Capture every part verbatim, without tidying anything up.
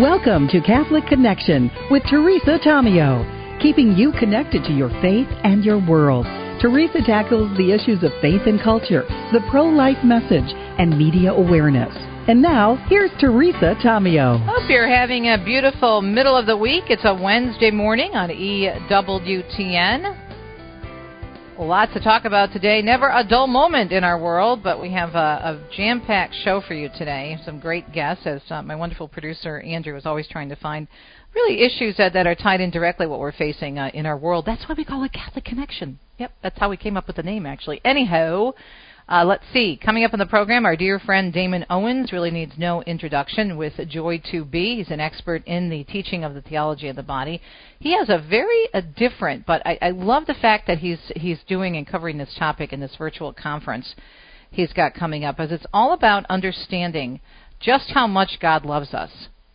Welcome to Catholic Connection with Teresa Tomeo, keeping you connected to your faith and your world. Teresa tackles the issues of faith and culture, the pro-life message, and media awareness. And now, here's Teresa Tomeo. Hope you're having a beautiful middle of the week. It's a Wednesday morning on E W T N. Lots to talk about today. Never a dull moment in our world, but we have a, a jam-packed show for you today. Some great guests, as uh, my wonderful producer Andrew is always trying to find really issues that, that are tied in directly what we're facing uh, in our world. That's why we call it Catholic Connection. Yep, that's how we came up with the name, actually. Anyhow, uh, let's see. Coming up in the program, our dear friend Damon Owens really needs no introduction with Joy two B. He's an expert in the teaching of the theology of the body. He has a very uh, different, but I, I love the fact that he's he's doing and covering this topic in this virtual conference he's got coming up, as it's all about understanding just how much God loves us.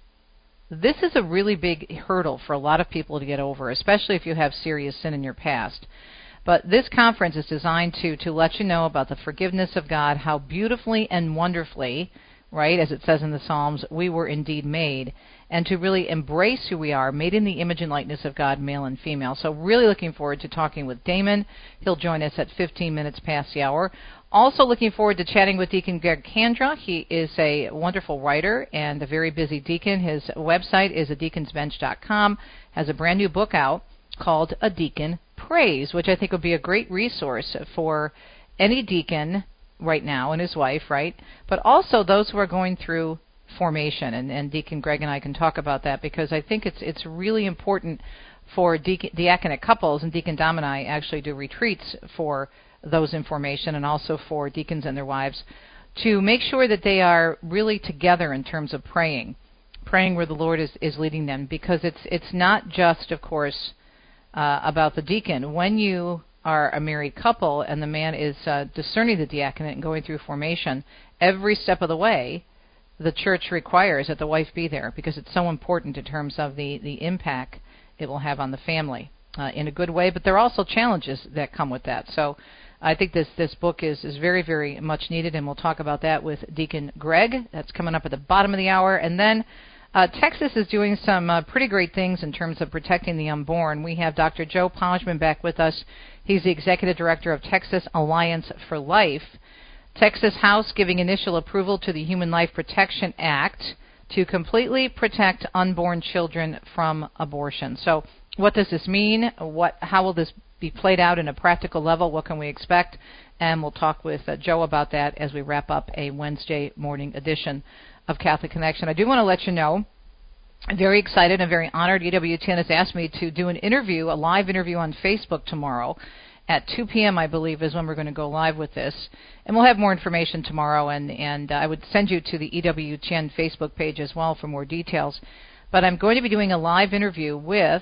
This is a really big hurdle for a lot of people to get over, especially if you have serious sin in your past. But this conference is designed to, to let you know about the forgiveness of God, how beautifully and wonderfully, right, as it says in the Psalms, we were indeed made, and to really embrace who we are, made in the image and likeness of God, male and female. So really looking forward to talking with Damon. He'll join us at fifteen minutes past the hour. Also looking forward to chatting with Deacon Greg Kandra. He is a wonderful writer and a very busy deacon. His website is a deacons bench dot com, has a brand new book out called A Deacon Prays, which I think would be a great resource for any deacon right now and his wife, right? But also those who are going through formation, and, and Deacon Greg and I can talk about that, because I think it's it's really important for deacon, diaconate couples, and Deacon Dom and I actually do retreats for those in formation, and also for deacons and their wives, to make sure that they are really together in terms of praying, praying where the Lord is, is leading them, because it's it's not just, of course, uh, about the deacon. When you are a married couple and the man is uh, discerning the diaconate and going through formation, every step of the way, the church requires that the wife be there, because it's so important in terms of the, the impact it will have on the family uh, in a good way. But there are also challenges that come with that. So I think this, this book is, is very, very much needed, and we'll talk about that with Deacon Greg. That's coming up at the bottom of the hour. And then uh, Texas is doing some uh, pretty great things in terms of protecting the unborn. We have Doctor Joe Pojman back with us. He's the Executive Director of Texas Alliance for Life. Texas House giving initial approval to the Human Life Protection Act to completely protect unborn children from abortion. So what does this mean? What, how will this be played out in a practical level? What can we expect? And we'll talk with uh, Joe about that as we wrap up a Wednesday morning edition of Catholic Connection. I do want to let you know, I'm very excited and very honored. E W T N has asked me to do an interview, a live interview on Facebook tomorrow at two p.m., I believe, is when we're going to go live with this. And we'll have more information tomorrow, and, and uh, I would send you to the E W T N Facebook page as well for more details. But I'm going to be doing a live interview with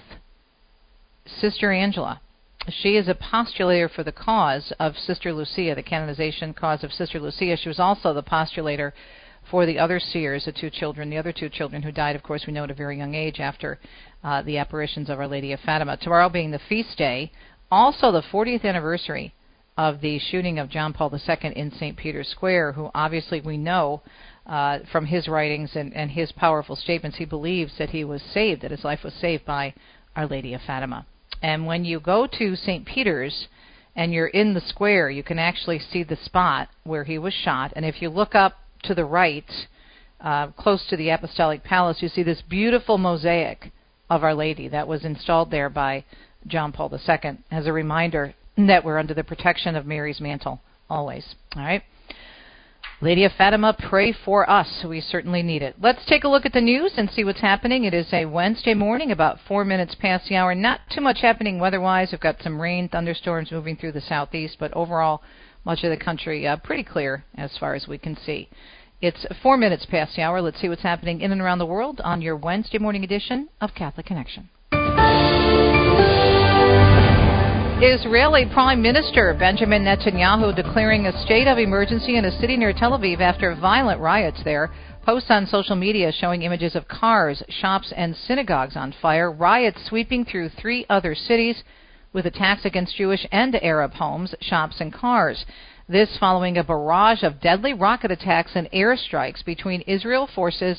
Sister Angela. She is a postulator for the cause of Sister Lucia, the canonization cause of Sister Lucia. She was also the postulator for the other seers, the two children, the other two children who died, of course, we know at a very young age after uh, the apparitions of Our Lady of Fatima. Tomorrow being the feast day, also the fortieth anniversary of the shooting of John Paul the Second in Saint Peter's Square, who obviously we know uh, from his writings and, and his powerful statements, he believes that he was saved, that his life was saved by Our Lady of Fatima. And when you go to Saint Peter's and you're in the square, you can actually see the spot where he was shot. And if you look up to the right, uh, close to the Apostolic Palace, you see this beautiful mosaic of Our Lady that was installed there by John Paul the Second as a reminder that we're under the protection of Mary's mantle always. All right? Lady of Fatima, pray for us. We certainly need it. Let's take a look at the news and see what's happening. It is a Wednesday morning, about four minutes past the hour. Not too much happening weather-wise. We've got some rain, thunderstorms moving through the southeast, but overall, much of the country uh, pretty clear as far as we can see. It's four minutes past the hour. Let's see what's happening in and around the world on your Wednesday morning edition of Catholic Connection. Israeli Prime Minister Benjamin Netanyahu declaring a state of emergency in a city near Tel Aviv after violent riots there. Posts on social media showing images of cars, shops, and synagogues on fire. Riots sweeping through three other cities with attacks against Jewish and Arab homes, shops, and cars. This following a barrage of deadly rocket attacks and airstrikes between Israel forces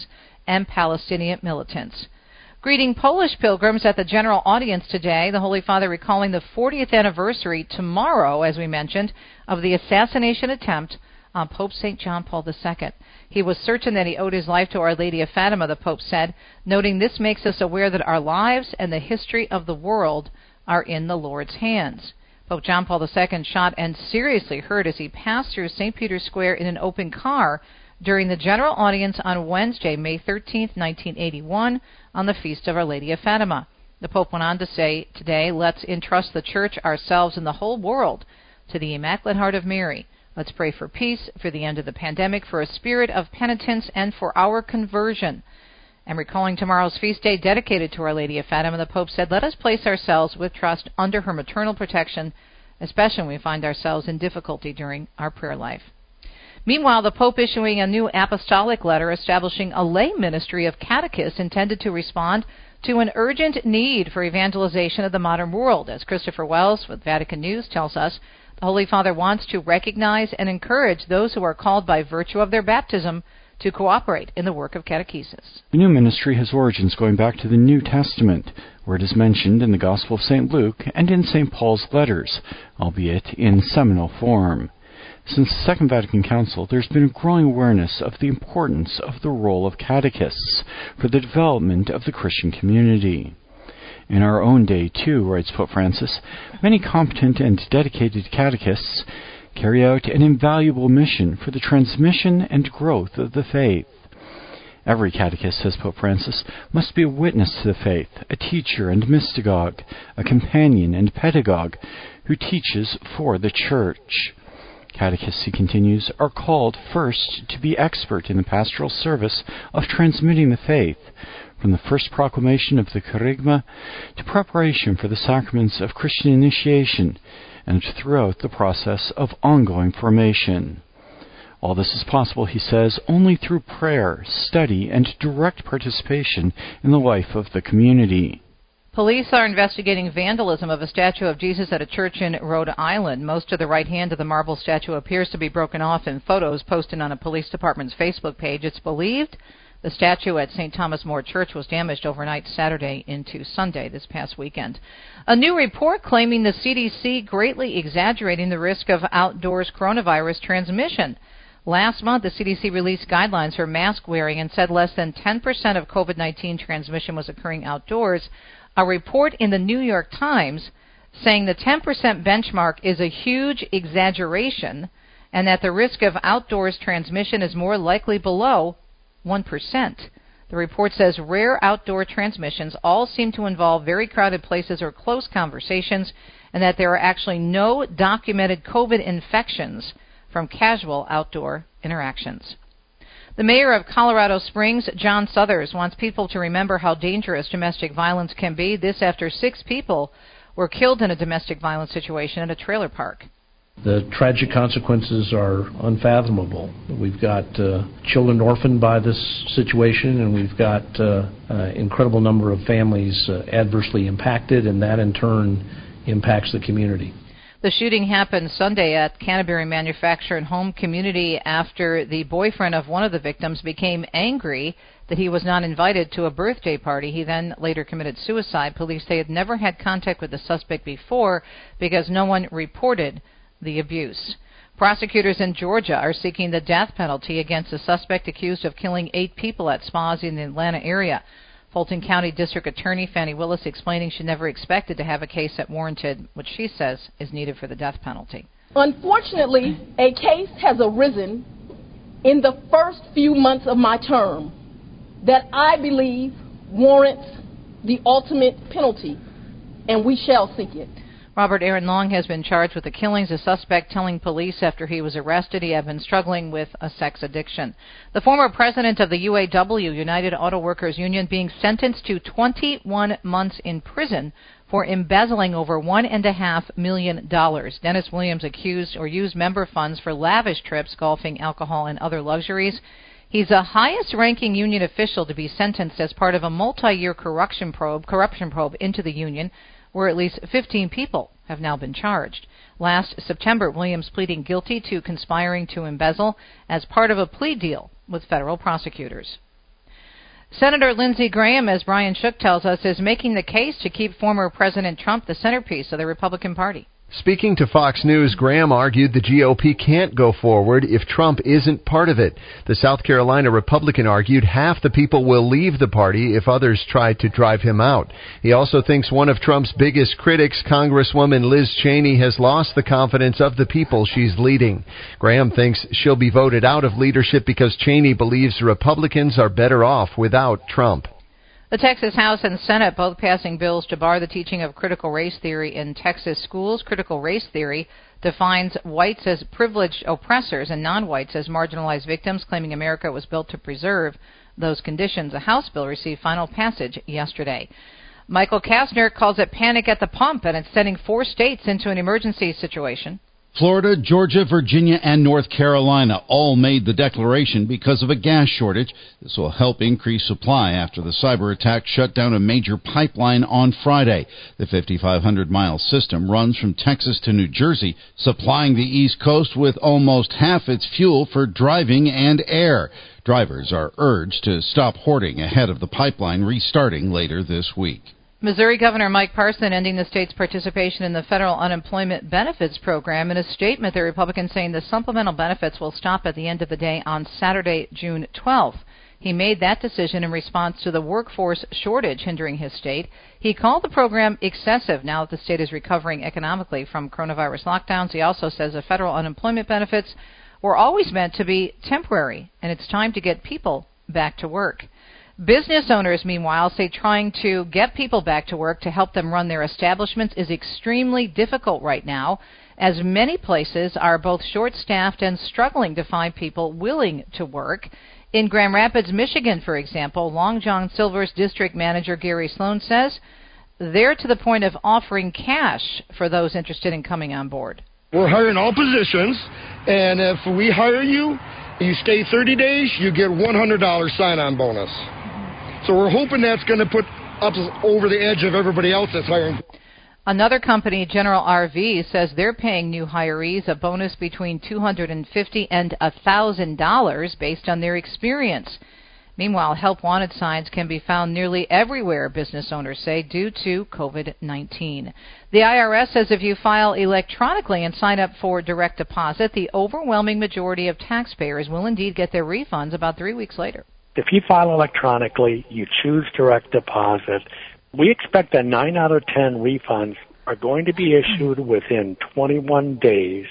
and Palestinian militants. Greeting Polish pilgrims at the general audience today, the Holy Father recalling the fortieth anniversary tomorrow, as we mentioned, of the assassination attempt on Pope Saint John Paul the Second. He was certain that he owed his life to Our Lady of Fatima, the Pope said, noting this makes us aware that our lives and the history of the world are in the Lord's hands. Pope John Paul the Second shot and seriously hurt as he passed through Saint Peter's Square in an open car during the general audience on Wednesday, May thirteenth, nineteen eighty-one, on the Feast of Our Lady of Fatima. The Pope went on to say, today, let's entrust the Church, ourselves, and the whole world to the Immaculate Heart of Mary. Let's pray for peace, for the end of the pandemic, for a spirit of penitence, and for our conversion. And recalling tomorrow's feast day dedicated to Our Lady of Fatima, the Pope said, let us place ourselves with trust under her maternal protection, especially when we find ourselves in difficulty during our prayer life. Meanwhile, the Pope issuing a new apostolic letter establishing a lay ministry of catechists intended to respond to an urgent need for evangelization of the modern world. As Christopher Wells with Vatican News tells us, the Holy Father wants to recognize and encourage those who are called by virtue of their baptism to cooperate in the work of catechesis. The new ministry has origins going back to the New Testament, where it is mentioned in the Gospel of Saint Luke and in Saint Paul's letters, albeit in seminal form. Since the Second Vatican Council, there's been a growing awareness of the importance of the role of catechists for the development of the Christian community. In our own day, too, writes Pope Francis, many competent and dedicated catechists carry out an invaluable mission for the transmission and growth of the faith. Every catechist, says Pope Francis, must be a witness to the faith, a teacher and mystagogue, a companion and pedagogue who teaches for the Church. Catechists, he continues, are called first to be expert in the pastoral service of transmitting the faith, from the first proclamation of the Kerygma to preparation for the sacraments of Christian initiation, and throughout the process of ongoing formation. All this is possible, he says, only through prayer, study, and direct participation in the life of the community. Police are investigating vandalism of a statue of Jesus at a church in Rhode Island. Most of the right hand of the marble statue appears to be broken off in photos posted on a police department's Facebook page. It's believed the statue at Saint Thomas More Church was damaged overnight Saturday into Sunday this past weekend. A new report claiming the C D C greatly exaggerating the risk of outdoors coronavirus transmission. Last month, the C D C released guidelines for mask wearing and said less than ten percent of COVID nineteen transmission was occurring outdoors. A report in the New York Times saying the ten percent benchmark is a huge exaggeration and that the risk of outdoors transmission is more likely below one percent. The report says rare outdoor transmissions all seem to involve very crowded places or close conversations, and that there are actually no documented COVID infections from casual outdoor interactions. The mayor of Colorado Springs, John Suthers, wants people to remember how dangerous domestic violence can be. This after six people were killed in a domestic violence situation at a trailer park. The tragic consequences are unfathomable. We've got uh, children orphaned by this situation, and we've got uh, an incredible number of families uh, adversely impacted, and that in turn impacts the community. The shooting happened Sunday at Canterbury Manufacture and Home Community after the boyfriend of one of the victims became angry that he was not invited to a birthday party. He then later committed suicide. Police say had never had contact with the suspect before because no one reported the abuse. Prosecutors in Georgia are seeking the death penalty against a suspect accused of killing eight people at spas in the Atlanta area. Fulton County District Attorney Fannie Willis explaining she never expected to have a case that warranted what she says is needed for the death penalty. Unfortunately, a case has arisen in the first few months of my term that I believe warrants the ultimate penalty, and we shall seek it. Robert Aaron Long has been charged with the killings. A suspect telling police after he was arrested he had been struggling with a sex addiction. The former president of the U A W, United Auto Workers Union, being sentenced to twenty-one months in prison for embezzling over one and a half million dollars. Dennis Williams accused or used member funds for lavish trips, golfing, alcohol, and other luxuries. He's the highest-ranking union official to be sentenced as part of a multi-year corruption probe, corruption probe into the union, where at least fifteen people have now been charged. Last September, Williams pleading guilty to conspiring to embezzle as part of a plea deal with federal prosecutors. Senator Lindsey Graham, as Brian Shook tells us, is making the case to keep former President Trump the centerpiece of the Republican Party. Speaking to Fox News, Graham argued the G O P can't go forward if Trump isn't part of it. The South Carolina Republican argued half the people will leave the party if others try to drive him out. He also thinks one of Trump's biggest critics, Congresswoman Liz Cheney, has lost the confidence of the people she's leading. Graham thinks she'll be voted out of leadership because Cheney believes Republicans are better off without Trump. The Texas House and Senate both passing bills to bar the teaching of critical race theory in Texas schools. Critical race theory defines whites as privileged oppressors and non-whites as marginalized victims, claiming America was built to preserve those conditions. A House bill received final passage yesterday. Michael Kastner calls it panic at the pump, and it's sending four states into an emergency situation. Florida, Georgia, Virginia, and North Carolina all made the declaration because of a gas shortage. This will help increase supply after the cyber attack shut down a major pipeline on Friday. The fifty-five hundred mile system runs from Texas to New Jersey, supplying the East Coast with almost half its fuel for driving and air. Drivers are urged to stop hoarding ahead of the pipeline restarting later this week. Missouri Governor Mike Parson ending the state's participation in the federal unemployment benefits program. In a statement, the Republicans saying the supplemental benefits will stop at the end of the day on Saturday, June twelfth. He made that decision in response to the workforce shortage hindering his state. He called the program excessive now that the state is recovering economically from coronavirus lockdowns. He also says the federal unemployment benefits were always meant to be temporary, and it's time to get people back to work. Business owners, meanwhile, say trying to get people back to work to help them run their establishments is extremely difficult right now, as many places are both short-staffed and struggling to find people willing to work. In Grand Rapids, Michigan, for example, Long John Silver's district manager Gary Sloan says they're to the point of offering cash for those interested in coming on board. We're hiring all positions, and if we hire you, you stay thirty days, you get one hundred dollars sign-on bonus. So we're hoping that's going to put us over the edge of everybody else that's hiring. Another company, General R V, says they're paying new hirees a bonus between two hundred fifty dollars and one thousand dollars based on their experience. Meanwhile, help wanted signs can be found nearly everywhere, business owners say, due to COVID nineteen. The I R S says if you file electronically and sign up for direct deposit, the overwhelming majority of taxpayers will indeed get their refunds about three weeks later. If you file electronically, you choose direct deposit, we expect that nine out of ten refunds are going to be issued within twenty-one days.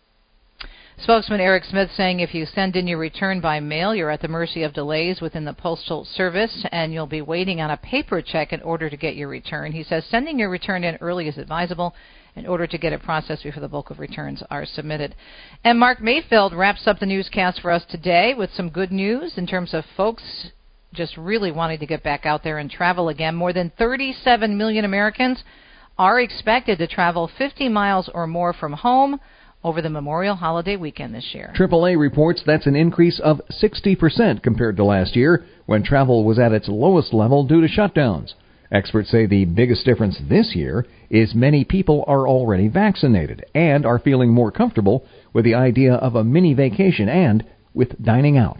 Spokesman Eric Smith saying if you send in your return by mail, you're at the mercy of delays within the Postal Service, and you'll be waiting on a paper check in order to get your return. He says sending your return in early is advisable in order to get it processed before the bulk of returns are submitted. And Mark Mayfield wraps up the newscast for us today with some good news in terms of folks just really wanting to get back out there and travel again. More than thirty-seven million Americans are expected to travel fifty miles or more from home over the Memorial Holiday weekend this year. triple A reports that's an increase of sixty percent compared to last year, when travel was at its lowest level due to shutdowns. Experts say the biggest difference this year is many people are already vaccinated and are feeling more comfortable with the idea of a mini vacation and with dining out.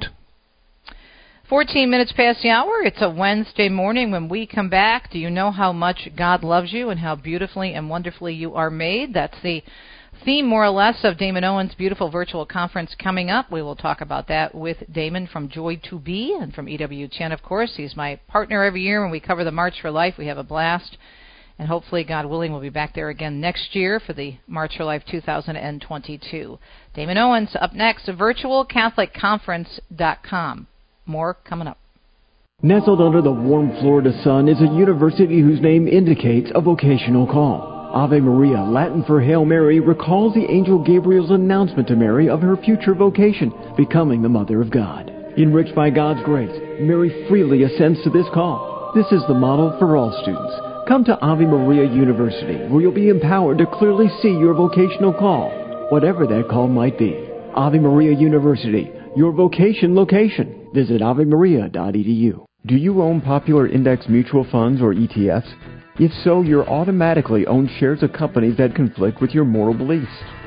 fourteen minutes past the hour. It's a Wednesday morning. When we come back, do you know how much God loves you and how beautifully and wonderfully you are made? That's the theme, more or less, of Damon Owens' beautiful virtual conference coming up. We will talk about that with Damon from Joy to Be and from E W T N, of course. He's my partner every year when we cover the March for Life. We have a blast. And hopefully, God willing, we'll be back there again next year for the March for Life two thousand twenty-two. Damon Owens up next, virtual catholic conference dot com. More coming up. Nestled under the warm Florida sun is a university whose name indicates a vocational call. Ave Maria, Latin for Hail Mary, recalls the angel Gabriel's announcement to Mary of her future vocation, becoming the Mother of God. Enriched by God's grace, Mary freely assents to this call. This is the model for all students. Come to Ave Maria University, where you'll be empowered to clearly see your vocational call, whatever that call might be. Ave Maria University, your vocation location. Visit ave maria dot e d u. Do you own popular index mutual funds or E T Fs? If so, you're automatically owned shares of companies that conflict with your moral beliefs.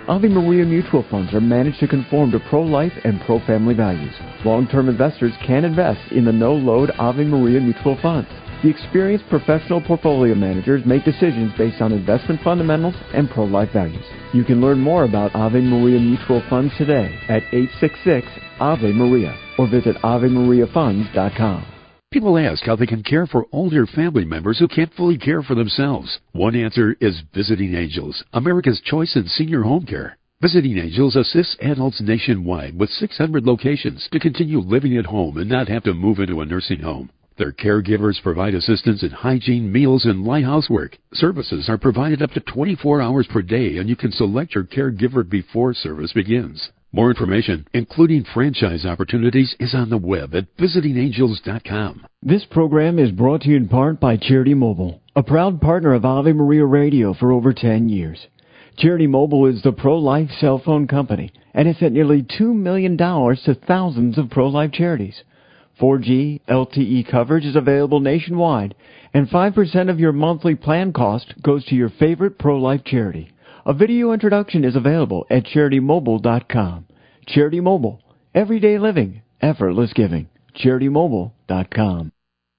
Ave Maria mutual funds are managed to conform to pro-life and pro-family values. Long-term investors can invest in the no-load Ave Maria mutual funds. The experienced professional portfolio managers make decisions based on investment fundamentals and pro-life values. You can learn more about Ave Maria mutual funds today at eight six six Ave Maria or visit ave maria funds dot com. People ask how they can care for older family members who can't fully care for themselves. One answer is Visiting Angels, America's choice in senior home care. Visiting Angels assists adults nationwide with six hundred locations to continue living at home and not have to move into a nursing home. Their caregivers provide assistance in hygiene, meals, and light housework. Services are provided up to twenty-four hours per day, and you can select your caregiver before service begins. More information, including franchise opportunities, is on the web at visiting angels dot com. This program is brought to you in part by Charity Mobile, a proud partner of Ave Maria Radio for over ten years. Charity Mobile is the pro-life cell phone company and has sent nearly two million dollars to thousands of pro-life charities. four G L T E coverage is available nationwide, and five percent of your monthly plan cost goes to your favorite pro-life charity. A video introduction is available at charity mobile dot com. Charity Mobile, everyday living, effortless giving. charity mobile dot com.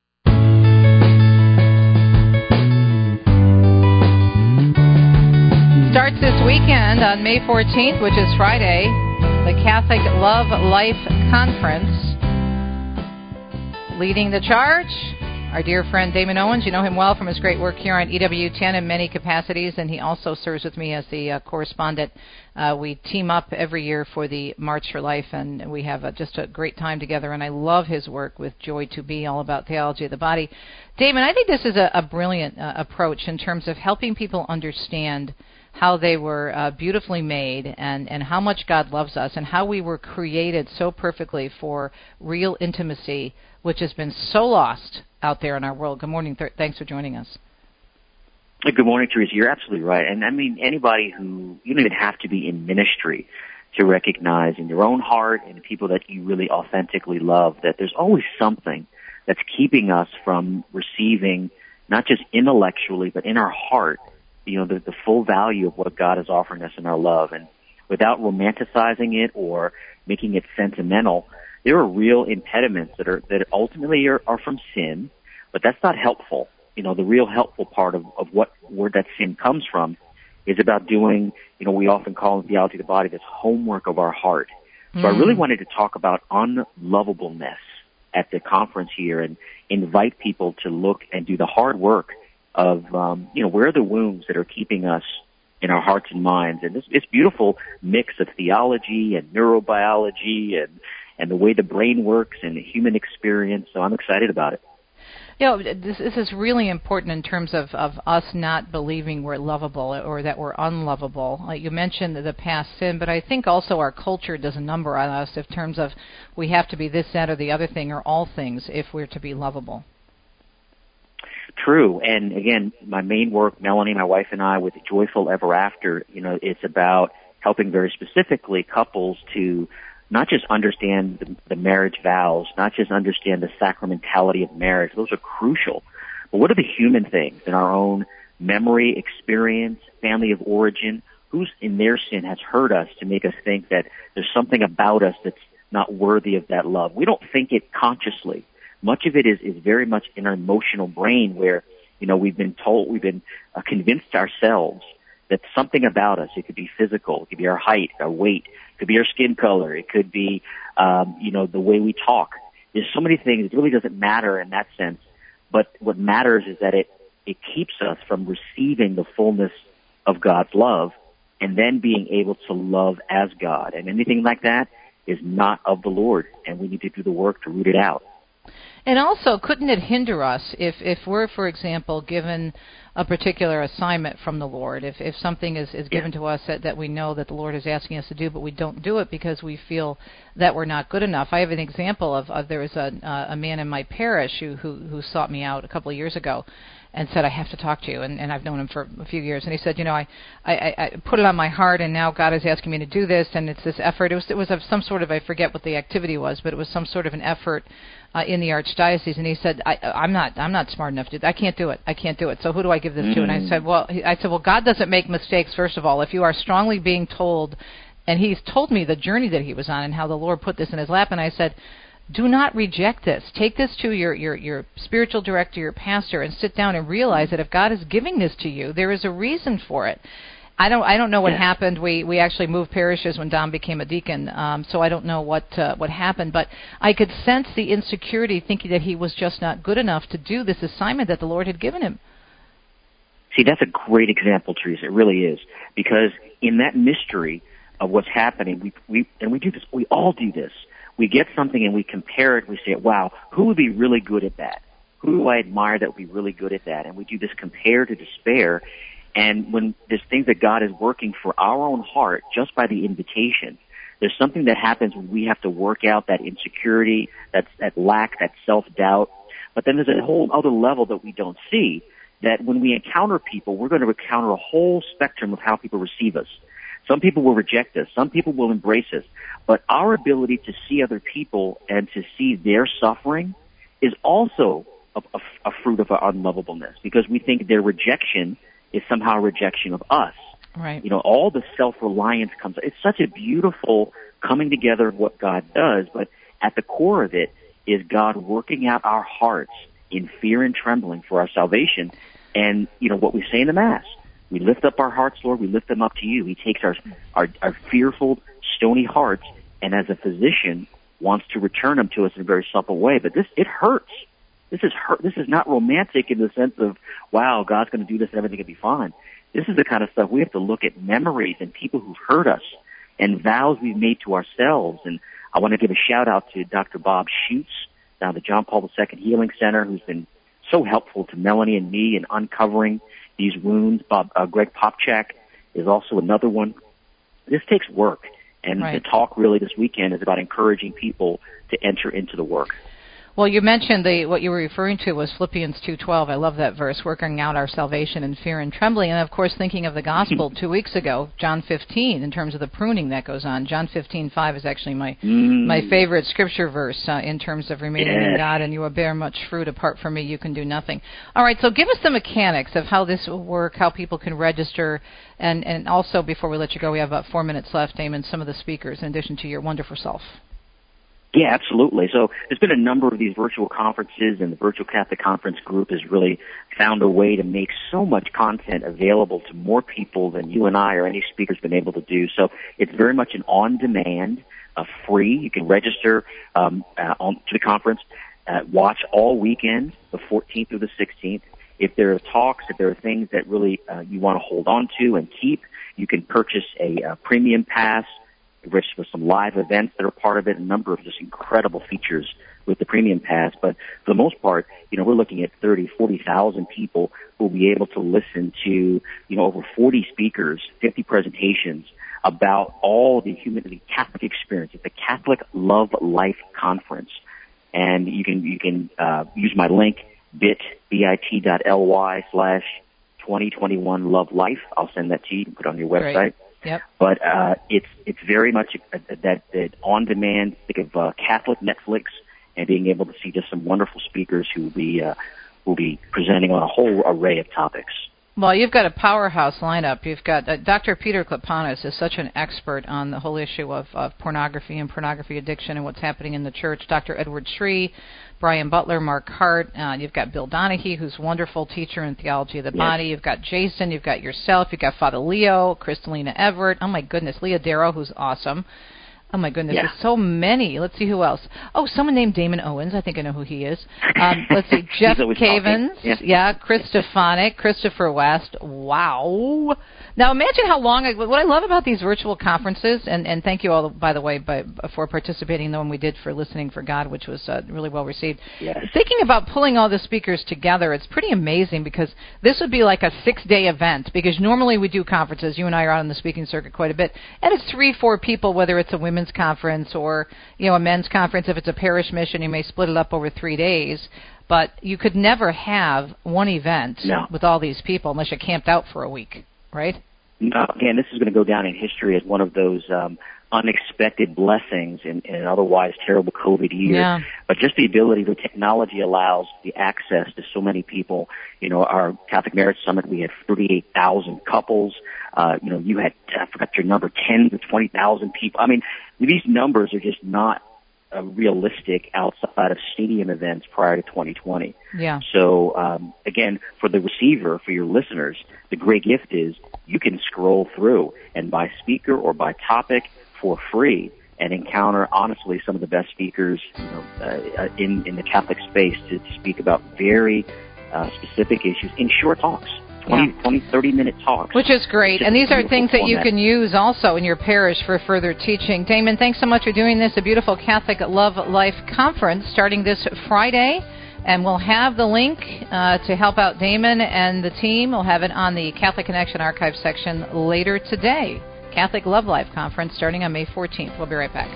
Starts this weekend on May fourteenth, which is Friday, the Catholic Love Life Conference. Leading the charge, our dear friend Damon Owens. You know him well from his great work here on E W ten in many capacities, and he also serves with me as the uh, correspondent. Uh, we team up every year for the March for Life, and we have a, just a great time together, and I love his work with Joy to Be, all about theology of the body. Damon, I think this is a, a brilliant uh, approach in terms of helping people understand how they were uh, beautifully made and, and how much God loves us and how we were created so perfectly for real intimacy, which has been so lost out there in our world. Good morning. Th- thanks for joining us. Good morning, Teresa. You're absolutely right. And I mean, anybody who, you don't even have to be in ministry to recognize in your own heart and the people that you really authentically love that there's always something that's keeping us from receiving, not just intellectually, but in our heart, you know, the, the full value of what God is offering us in our love. And without romanticizing it or making it sentimental, there are real impediments that are, that ultimately are, are from sin, but that's not helpful. You know, the real helpful part of, of what, where that sin comes from is about doing, you know, we often call in theology of the body, this homework of our heart. So mm. I really wanted to talk about unlovableness at the conference here and invite people to look and do the hard work of, um, you know, where are the wounds that are keeping us in our hearts and minds. And this, this beautiful mix of theology and neurobiology and, and the way the brain works and the human experience. So I'm excited about it. You know, this, this is really important in terms of, of us not believing we're lovable or that we're unlovable. Uh, you mentioned the past sin, but I think also our culture does a number on us in terms of we have to be this, that, or the other thing, or all things, if we're to be lovable. True. And again, my main work, Melanie, my wife, and I, with Joyful Ever After, you know, it's about helping very specifically couples to not just understand the, the marriage vows, not just understand the sacramentality of marriage. Those are crucial. But what are the human things in our own memory, experience, family of origin? Who's in their sin has hurt us to make us think that there's something about us that's not worthy of that love? We don't think it consciously. Much of it is, is very much in our emotional brain where, you know, we've been told, we've been uh, convinced ourselves that something about us, it could be physical, it could be our height, our weight, it could be our skin color, it could be, um, you know, the way we talk. There's so many things. It really doesn't matter in that sense. But what matters is that it, it keeps us from receiving the fullness of God's love and then being able to love as God. And anything like that is not of the Lord, and we need to do the work to root it out. And also, couldn't it hinder us if, if we're, for example, given a particular assignment from the Lord, if, if something is, is given to us that, that we know that the Lord is asking us to do, but we don't do it because we feel that we're not good enough? I have an example of, of there was a, uh, a man in my parish who, who, who sought me out a couple of years ago, and said, I have to talk to you. And, and I've known him for a few years. And he said, you know, I, I, I put it on my heart, and now God is asking me to do this, and it's this effort. It was, it was of some sort of, I forget what the activity was, but it was some sort of an effort uh, in the archdiocese. And he said, I, I'm not I'm not smart enough to do it. I can't do it. I can't do it. So who do I give this mm. to? And I said, well, I said, well, God doesn't make mistakes, first of all. If you are strongly being told, and he's told me the journey that he was on and how the Lord put this in his lap, and I said, do not reject this. Take this to your, your, your spiritual director, your pastor, and sit down and realize that if God is giving this to you, there is a reason for it. I don't I don't know what yeah. happened. We we actually moved parishes when Don became a deacon, um, so I don't know what uh, what happened. But I could sense the insecurity, thinking that he was just not good enough to do this assignment that the Lord had given him. See, that's a great example, Teresa. It really is, because in that mystery of what's happening, we we and we do this. We all do this. We get something and we compare it. We say, wow, who would be really good at that? Who do I admire that would be really good at that? And we do this compare to despair. And when there's things that God is working for our own heart just by the invitation, there's something that happens when we have to work out that insecurity, that, that lack, that self-doubt. But then there's a whole other level that we don't see, that when we encounter people, we're going to encounter a whole spectrum of how people receive us. Some people will reject us. Some people will embrace us. But our ability to see other people and to see their suffering is also a, a, a fruit of our unlovableness, because we think their rejection is somehow a rejection of us. Right. You know, all the self-reliance comes. It's such a beautiful coming together of what God does, but at the core of it is God working out our hearts in fear and trembling for our salvation. And, you know, what we say in the Mass, we lift up our hearts, Lord, we lift them up to you. He takes our, our, our fearful, stony hearts, and as a physician, wants to return them to us in a very supple way. But this, it hurts. This is hurt. This is not romantic in the sense of, wow, God's going to do this and everything will be fine. This is the kind of stuff we have to look at memories and people who've hurt us and vows we've made to ourselves. And I want to give a shout out to Doctor Bob Schutz down at the John Paul the Second Healing Center, who's been so helpful to Melanie and me in uncovering these wounds. Bob, uh, Greg Popchak is also another one. This takes work, and right. the talk really this weekend is about encouraging people to enter into the work. Well, you mentioned the what you were referring to was Philippians two twelve. I love that verse, working out our salvation in fear and trembling. And, of course, thinking of the gospel two weeks ago, John fifteen, in terms of the pruning that goes on. John fifteen five is actually my mm. my favorite scripture verse uh, in terms of remaining yes. in God, and you will bear much fruit. Apart from me, you can do nothing. All right, so give us the mechanics of how this will work, how people can register, and, and also, before we let you go, we have about four minutes left, Damon, some of the speakers, in addition to your wonderful self. Yeah, absolutely. So there's been a number of these virtual conferences, and the Virtual Catholic Conference Group has really found a way to make so much content available to more people than you and I or any speaker's been able to do. So it's very much an on-demand, uh, free. You can register um, uh, on, to the conference, uh, watch all weekend, the fourteenth through the sixteenth. If there are talks, if there are things that really uh, you want to hold on to and keep, you can purchase a uh, premium pass, register for some live events that are part of it, a number of just incredible features with the premium pass. But for the most part, you know, we're looking at thirty, forty thousand people who will be able to listen to, you know, over forty speakers, fifty presentations about all the human, the Catholic experience. It's the Catholic Love Life Conference. And you can, you can, uh, use my link, bit, bit dot ly slash twenty twenty-one Love Life. I'll send that to you. You can put it on your website. Great. Yep. But uh, it's it's very much a, a, that, that on-demand, think of uh, Catholic Netflix, and being able to see just some wonderful speakers who will be uh, will be presenting on a whole array of topics. Well, you've got a powerhouse lineup. You've got uh, Doctor Peter Klepanis is such an expert on the whole issue of, of pornography and pornography addiction and what's happening in the church. Doctor Edward Shree, Brian Butler, Mark Hart. Uh, you've got Bill Donahue, who's a wonderful teacher in theology of the yes. body. You've got Jason. You've got yourself. You've got Father Leo, Kristalina Everett. Oh, my goodness. Leah Darrow, who's awesome. Oh, my goodness, yeah. there's so many. Let's see who else. Oh, someone named Damon Owens. I think I know who he is. Um, let's see, Jeff Cavins. Yeah. yeah, Chris Stefanik, Christopher West. Wow. Now, imagine how long, I, what I love about these virtual conferences, and, and thank you all, by the way, by, for participating in the one we did for Listening for God, which was uh, really well received. Yes. Thinking about pulling all the speakers together, it's pretty amazing, because this would be like a six-day event, because normally we do conferences. You and I are out on the speaking circuit quite a bit, and it's three, four people, whether it's a women's conference or, you know, a men's conference. If it's a parish mission, you may split it up over three days. But you could never have one event no. with all these people unless you camped out for a week, right? No, again, this is going to go down in history as one of those um, unexpected blessings in, in an otherwise terrible COVID year. Yeah. But just the ability, the technology allows the access to so many people. You know, our Catholic Marriage Summit, we had thirty-eight thousand couples. Uh, you know, you had, I forgot your number, ten to twenty thousand people. I mean, these numbers are just not uh, realistic outside of stadium events prior to twenty twenty. Yeah. So, um, again, for the receiver, for your listeners, the great gift is you can scroll through and by speaker or by topic for free and encounter, honestly, some of the best speakers, you know, uh, in, in the Catholic space to, to speak about very uh, specific issues in short talks. twenty, Yeah. twenty, thirty minute talks. Which is great. And these are things that you can use also in your parish for further teaching. Damon, thanks so much for doing this. A beautiful Catholic Love Life Conference starting this Friday. And we'll have the link uh, to help out Damon and the team. We'll have it on the Catholic Connection Archive section later today. Catholic Love Life Conference starting on May fourteenth. We'll be right back.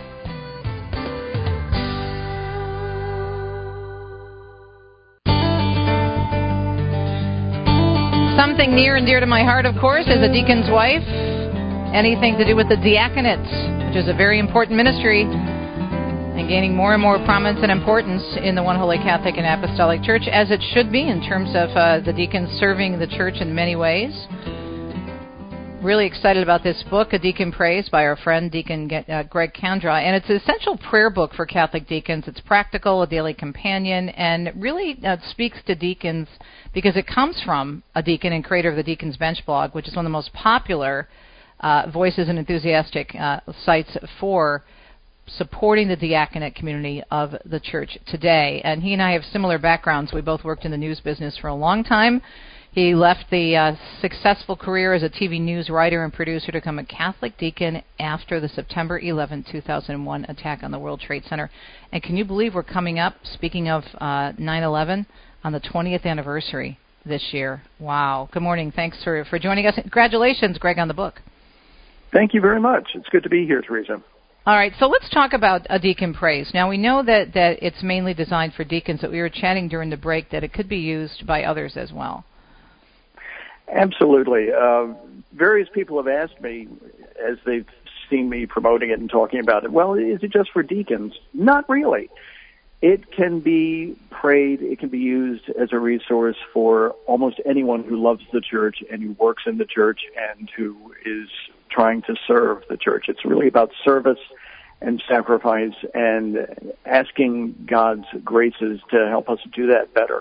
Something near and dear to my heart, of course, is a deacon's wife. Anything to do with the diaconate, which is a very important ministry and gaining more and more prominence and importance in the One Holy Catholic and Apostolic Church, as it should be in terms of uh, the deacons serving the church in many ways. Really excited about this book, A Deacon Prays, by our friend Deacon uh, Greg Kandra. And it's an essential prayer book for Catholic deacons. It's practical, a daily companion, and really uh, speaks to deacons because it comes from a deacon and creator of the Deacon's Bench blog, which is one of the most popular uh, voices and enthusiastic uh, sites for supporting the diaconate community of the church today. And he and I have similar backgrounds. We both worked in the news business for a long time. He left the uh, successful career as a T V news writer and producer to become a Catholic deacon after the September eleventh, two thousand one attack on the World Trade Center. And can you believe we're coming up, speaking of uh, nine eleven, on the twentieth anniversary this year? Wow. Good morning. Thanks for, for joining us. Congratulations, Greg, on the book. Thank you very much. It's good to be here, Teresa. All right, so let's talk about A Deacon Prays. Now, we know that, that it's mainly designed for deacons, but we were chatting during the break that it could be used by others as well. Absolutely. Uh, various people have asked me, as they've seen me promoting it and talking about it, well, is it just for deacons? Not really. It can be prayed, it can be used as a resource for almost anyone who loves the church and who works in the church and who is trying to serve the church. It's really about service and sacrifice and asking God's graces to help us do that better.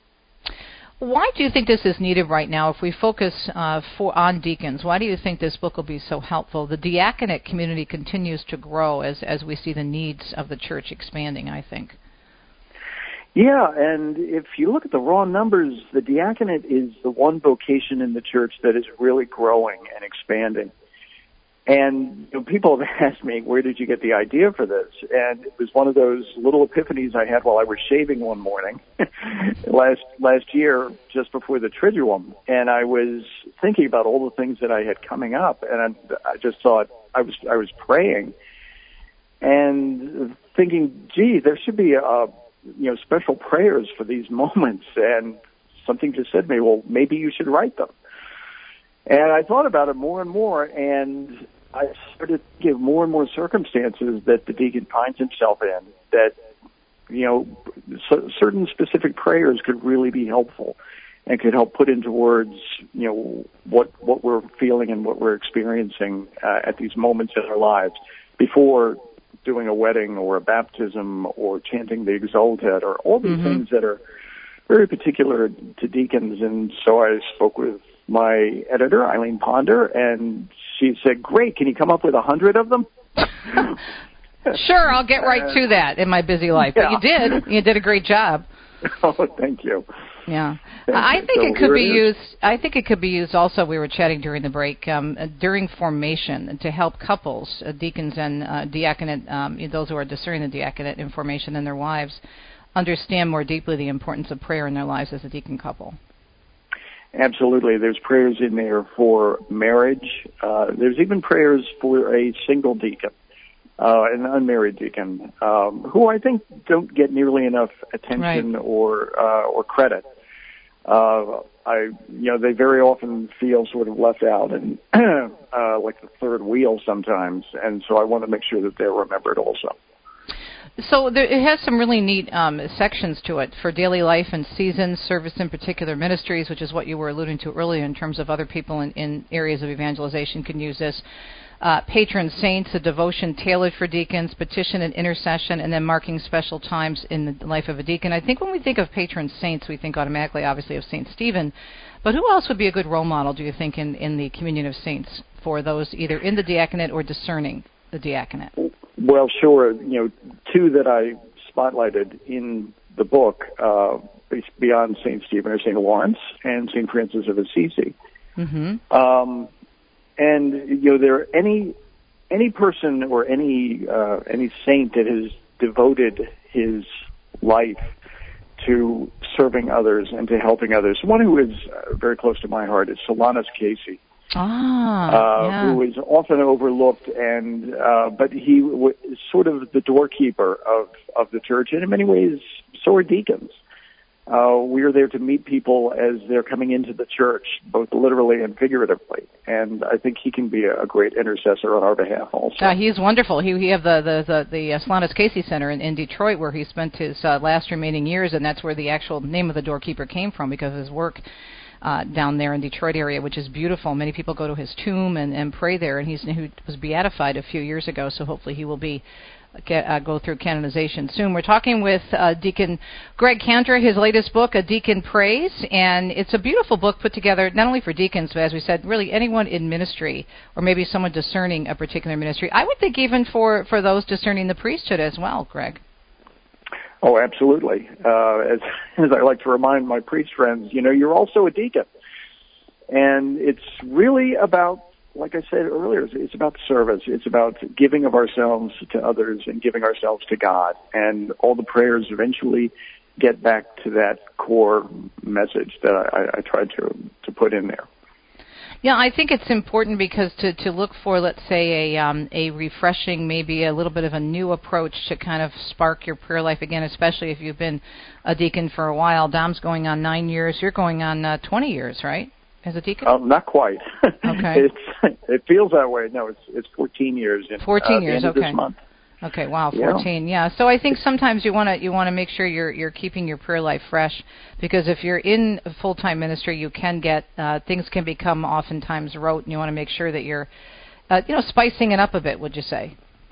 Why do you think this is needed right now? If we focus uh, for, on deacons, why do you think this book will be so helpful? The diaconate community continues to grow as, as we see the needs of the church expanding, I think. Yeah, and if you look at the raw numbers, the diaconate is the one vocation in the church that is really growing and expanding. And you know, people have asked me, where did you get the idea for this? And it was one of those little epiphanies I had while I was shaving one morning last last year, just before the Triduum. And I was thinking about all the things that I had coming up, and I, I just thought I was I was praying and thinking, gee, there should be a you know special prayers for these moments. And something just said to me, well, maybe you should write them. And I thought about it more and more, and I started to give more and more circumstances that the deacon finds himself in that, you know, c- certain specific prayers could really be helpful and could help put into words, you know, what what we're feeling and what we're experiencing uh, at these moments in our lives before doing a wedding or a baptism or chanting the Exultet or all these mm-hmm. things that are very particular to deacons. And so I spoke with my editor, Eileen Ponder, and she said, great, can you come up with a hundred of them? Sure, I'll get right to that in my busy life. Yeah. But you did. You did a great job. Oh, thank you. Yeah. Thank I you. think so it could be it used, I think it could be used also, we were chatting during the break, um, during formation to help couples, uh, deacons and uh, diaconate, um, those who are discerning the diaconate in formation and their wives, understand more deeply the importance of prayer in their lives as a deacon couple. Absolutely. There's prayers in there for marriage. Uh, there's even prayers for a single deacon uh, an unmarried deacon, um, who I think don't get nearly enough attention Right. or uh, or credit. Uh, I, you know, they very often feel sort of left out and uh, like the third wheel sometimes, and so I want to make sure that they're remembered also. So there, it has some really neat um, sections to it for daily life and seasons, service in particular ministries, which is what you were alluding to earlier in terms of other people in, in areas of evangelization can use this. Uh, patron saints, a devotion tailored for deacons, petition and intercession, and then marking special times in the life of a deacon. I think when we think of patron saints, we think automatically, obviously, of Saint Stephen. But who else would be a good role model, do you think, in, in the communion of saints for those either in the diaconate or discerning the diaconate? Well, sure. You know, two that I spotlighted in the book, uh, beyond Saint Stephen, are Saint Lawrence and Saint Francis of Assisi. Mm-hmm. Um, and you know, there any any person or any uh, any saint that has devoted his life to serving others and to helping others. One who is uh, very close to my heart is Solanus Casey. Ah, uh, yeah. who is often overlooked, and uh, but he w- is sort of the doorkeeper of, of the church, and in many ways, so are deacons. Uh, we are there to meet people as they're coming into the church, both literally and figuratively, and I think he can be a, a great intercessor on our behalf also. Uh, he's wonderful. He, we have the the the, the uh, Solanus Casey Center in, in Detroit, where he spent his uh, last remaining years, and that's where the actual name of the doorkeeper came from because of his work Uh, down there in Detroit area, which is beautiful. Many people go to his tomb and, and pray there, and he's, he was beatified a few years ago, so hopefully he will be get, uh, go through canonization soon. We're talking with uh, Deacon Greg Kandra, his latest book, A Deacon Prays, and it's a beautiful book put together not only for deacons, but as we said, really anyone in ministry, or maybe someone discerning a particular ministry. I would think even for, for those discerning the priesthood as well, Greg. Oh, absolutely. Uh, as, as I like to remind my priest friends, you know, you're also a deacon. And it's really about, like I said earlier, it's about service. It's about giving of ourselves to others and giving ourselves to God. And all the prayers eventually get back to that core message that I, I tried to, to put in there. Yeah, I think it's important because to, to look for, let's say, a um, a refreshing, maybe a little bit of a new approach to kind of spark your prayer life again, especially if you've been a deacon for a while. Dom's going on nine years. You're going on uh, twenty years, right, as a deacon? Uh, not quite. Okay. it's, it feels that way. No, it's it's fourteen years. In, fourteen uh, years, the end okay. Of this month. Okay, wow, Yeah. fourteen, yeah. So I think sometimes you want to you want to make sure you're you're keeping your prayer life fresh, because if you're in full time ministry, you can get uh, things can become oftentimes rote, and you want to make sure that you're, uh, you know, spicing it up a bit. Would you say?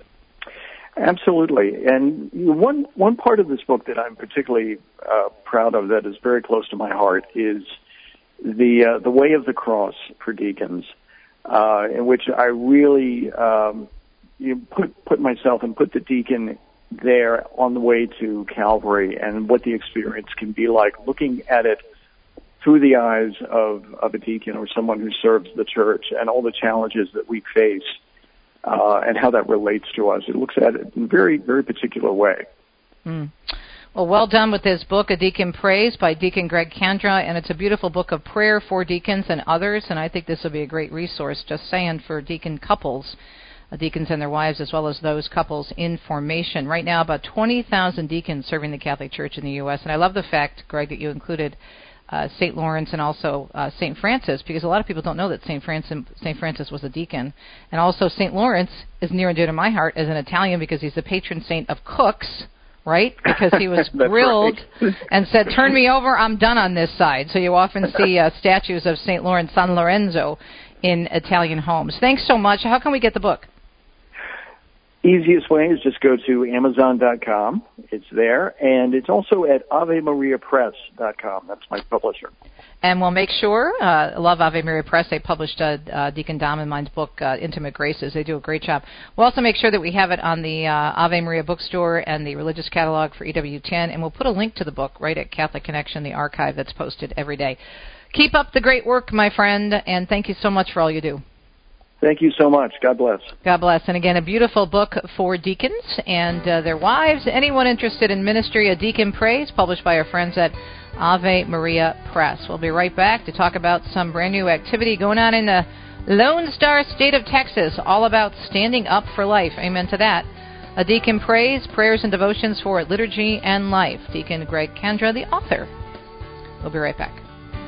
Absolutely, and one one part of this book that I'm particularly uh, proud of, that is very close to my heart, is the uh, the way of the cross for deacons, uh, in which I really. Um, You put put myself and put the deacon there on the way to Calvary, and what the experience can be like, looking at it through the eyes of, of a deacon or someone who serves the church, and all the challenges that we face, uh, and how that relates to us. It looks at it in a very, very particular way. Mm. Well, well done with this book, A Deacon Prays, by Deacon Greg Kandra, and it's a beautiful book of prayer for deacons and others, and I think this will be a great resource, just saying, for deacon couples, deacons and their wives, as well as those couples in formation. Right now, about twenty thousand deacons serving the Catholic Church in the U S, and I love the fact, Greg, that you included uh, Saint Lawrence and also uh, Saint Francis, because a lot of people don't know that Saint Francis, Saint Francis was a deacon. And also Saint Lawrence is near and dear to my heart as an Italian, because he's the patron saint of cooks, right? Because he was grilled right. and said, turn me over, I'm done on this side. So you often see uh, statues of Saint Lawrence, San Lorenzo, in Italian homes. Thanks so much. How can we get the book? Easiest way is just go to amazon dot com. It's there. And it's also at ave maria press dot com. That's my publisher. And we'll make sure, uh, love Ave Maria Press. They published uh, uh, Deacon Dom and mine's book, uh, Intimate Graces. They do a great job. We'll also make sure that we have it on the uh, Ave Maria bookstore and the religious catalog for E W ten. And we'll put a link to the book right at Catholic Connection, the archive that's posted every day. Keep up the great work, my friend, and thank you so much for all you do. Thank you so much. God bless. God bless. And again, a beautiful book for deacons and uh, their wives. Anyone interested in ministry, A Deacon Prays, published by our friends at Ave Maria Press. We'll be right back to talk about some brand new activity going on in the Lone Star State of Texas, all about standing up for life. Amen to that. A deacon prays, prayers and devotions for liturgy and life. Deacon Greg Kendra, the author. We'll be right back.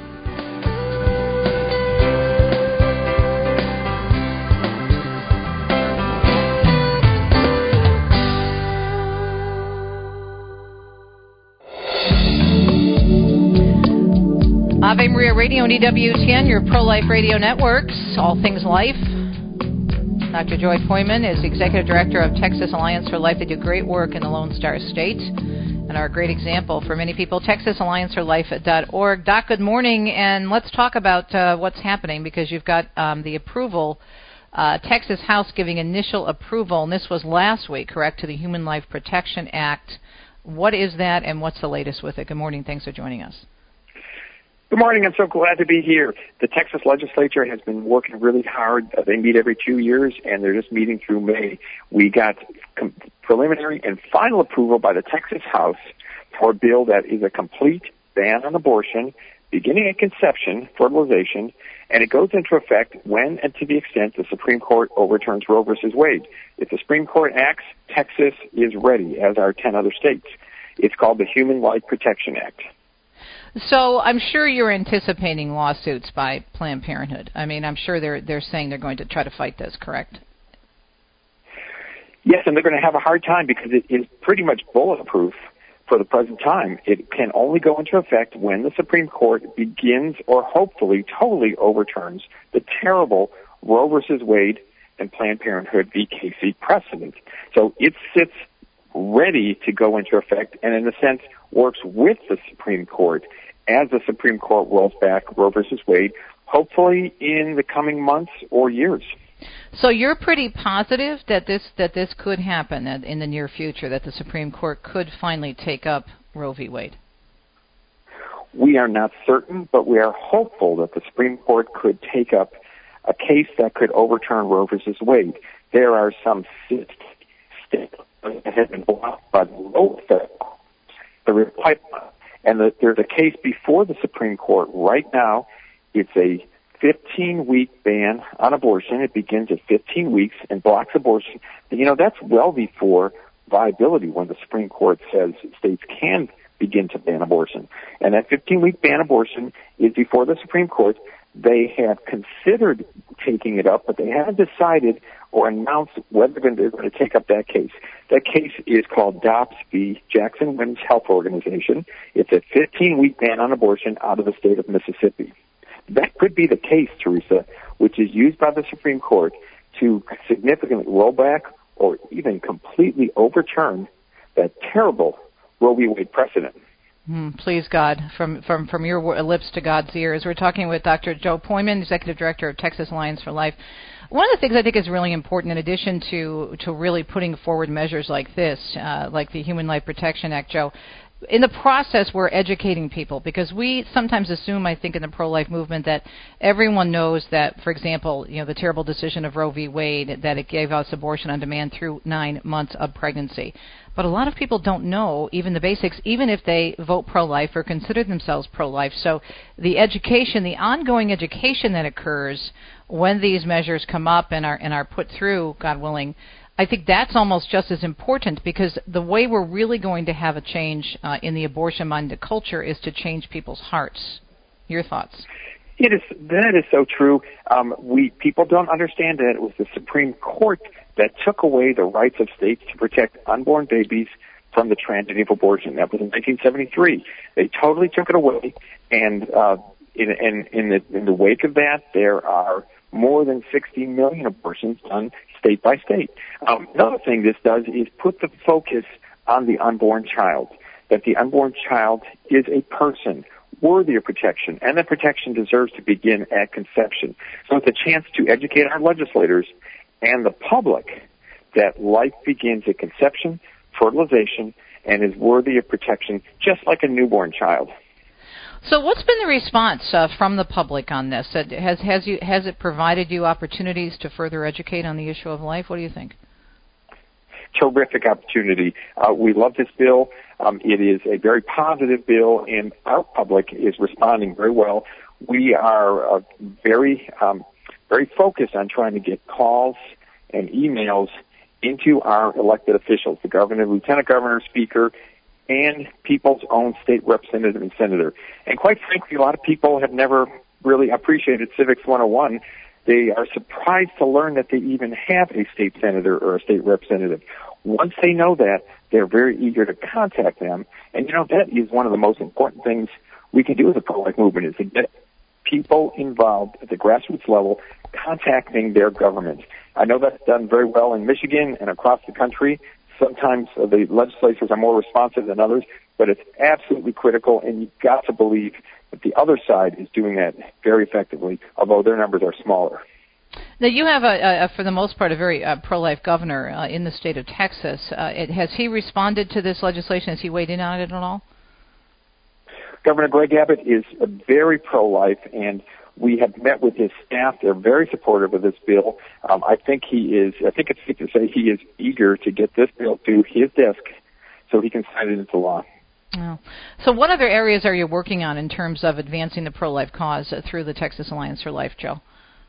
Ave Maria Radio and E W T N, your pro-life radio networks, all things life. Doctor Joy Poyman is the Executive Director of Texas Alliance for Life. They do great work in the Lone Star State and are a great example for many people. Texas Alliance for Life dot org. Doc, good morning, and let's talk about uh, what's happening because you've got um, the approval, uh, Texas House giving initial approval, and this was last week, correct, to the Human Life Protection Act. What is that, and what's the latest with it? Good morning. Thanks for joining us. Good morning. I'm so glad to be here. The Texas legislature has been working really hard. Uh, they meet every two years, and they're just meeting through May. We got com- preliminary and final approval by the Texas House for a bill that is a complete ban on abortion, beginning at conception, fertilization, and it goes into effect when and to the extent the Supreme Court overturns Roe versus Wade. If the Supreme Court acts, Texas is ready, as are ten other states. It's called the Human Life Protection Act. So I'm sure you're anticipating lawsuits by Planned Parenthood. I mean, I'm sure they're they're saying they're going to try to fight this, correct? Yes, and they're going to have a hard time because it is pretty much bulletproof for the present time. It can only go into effect when the Supreme Court begins or hopefully totally overturns the terrible Roe versus Wade and Planned Parenthood v. Casey precedent. So it sits ready to go into effect and, in a sense, works with the Supreme Court as the Supreme Court rolls back Roe versus Wade, hopefully in the coming months or years. So you're pretty positive that this that this could happen in the near future, that the Supreme Court could finally take up Roe v. Wade? We are not certain, but we are hopeful that the Supreme Court could take up a case that could overturn Roe versus Wade. There are some states that have been blocked by the lower federal the pipeline. And the, there's a case before the Supreme Court right now. It's a fifteen-week ban on abortion. It begins at fifteen weeks and blocks abortion. You know, that's well before viability when the Supreme Court says states can begin to ban abortion. And that fifteen-week ban abortion is before the Supreme Court. They have considered taking it up, but they haven't decided or announced whether they're going to take up that case. That case is called Dobbs v. Jackson Women's Health Organization. It's a fifteen-week ban on abortion out of the state of Mississippi. That could be the case, Teresa, which is used by the Supreme Court to significantly roll back or even completely overturn that terrible Roe v. Wade precedent. Mm, please, God, from, from, from your lips to God's ears. We're talking with Doctor Joe Poyman, Executive Director of Texas Alliance for Life. One of the things I think is really important, in addition to, to really putting forward measures like this, uh, like the Human Life Protection Act, Joe, in the process, we're educating people because we sometimes assume, I think, in the pro-life movement that everyone knows that, for example, you know, the terrible decision of Roe v. Wade, that it gave us abortion on demand through nine months of pregnancy. But a lot of people don't know even the basics, even if they vote pro-life or consider themselves pro-life. So the education, the ongoing education that occurs when these measures come up and are and are put through, God willing, I think that's almost just as important because the way we're really going to have a change uh, in the abortion-minded culture is to change people's hearts. Your thoughts? It is, that is so true. Um, we people don't understand that it was the Supreme Court that took away the rights of states to protect unborn babies from the tragedy of abortion. That was in nineteen seventy-three. They totally took it away, and uh, in, in, in, the, in the wake of that, there are more than sixty million abortions done state by state. Um, another thing this does is put the focus on the unborn child, that the unborn child is a person worthy of protection, and that protection deserves to begin at conception. So it's a chance to educate our legislators and the public that life begins at conception, fertilization, and is worthy of protection just like a newborn child. So what's been the response uh, from the public on this? Has, has, you, has it provided you opportunities to further educate on the issue of life? What do you think? Terrific opportunity. Uh, we love this bill. Um, it is a very positive bill, and our public is responding very well. We are uh, very, um, very focused on trying to get calls and emails into our elected officials, the governor, lieutenant governor, speaker, and people's own state representative and senator. And quite frankly, a lot of people have never really appreciated Civics one oh one. They are surprised to learn that they even have a state senator or a state representative. Once they know that, they're very eager to contact them. And, you know, that is one of the most important things we can do as a pro-life movement, is to get people involved at the grassroots level contacting their government. I know that's done very well in Michigan and across the country. Sometimes uh, the legislatures are more responsive than others, but it's absolutely critical, and you've got to believe that the other side is doing that very effectively, although their numbers are smaller. Now, you have, a, a, for the most part, a very uh, pro-life governor uh, in the state of Texas. Uh, it, has he responded to this legislation? Has he weighed in on it at all? Governor Greg Abbott is uh, very pro-life, and we have met with his staff. They're very supportive of this bill. Um, I think he is, I think it's safe to say he is eager to get this bill to his desk so he can sign it into law. Oh. So what other areas are you working on in terms of advancing the pro-life cause uh, through the Texas Alliance for Life, Joe?